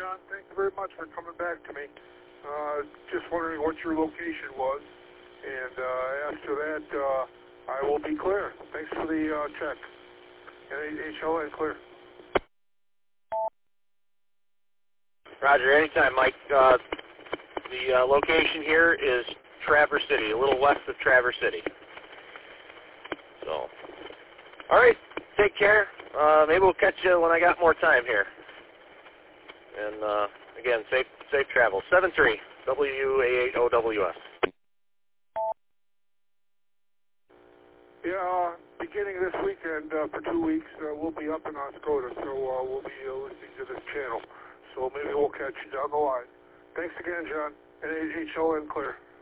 John. Thank you very much for coming back to me. Just wondering what your location was, and after that, I will be clear. Thanks for the check. HLN clear. Roger, anytime, Mike. The location here is Traverse City, a little west of Traverse City. So, all right, take care. Maybe we'll catch you when I got more time here. And again, safe travel. 73 WA8OWS. Yeah, beginning this weekend for 2 weeks, we'll be up in Oscoda, so we'll be listening to this channel. So maybe we'll catch you down the line. Thanks again, John. And HLN clear.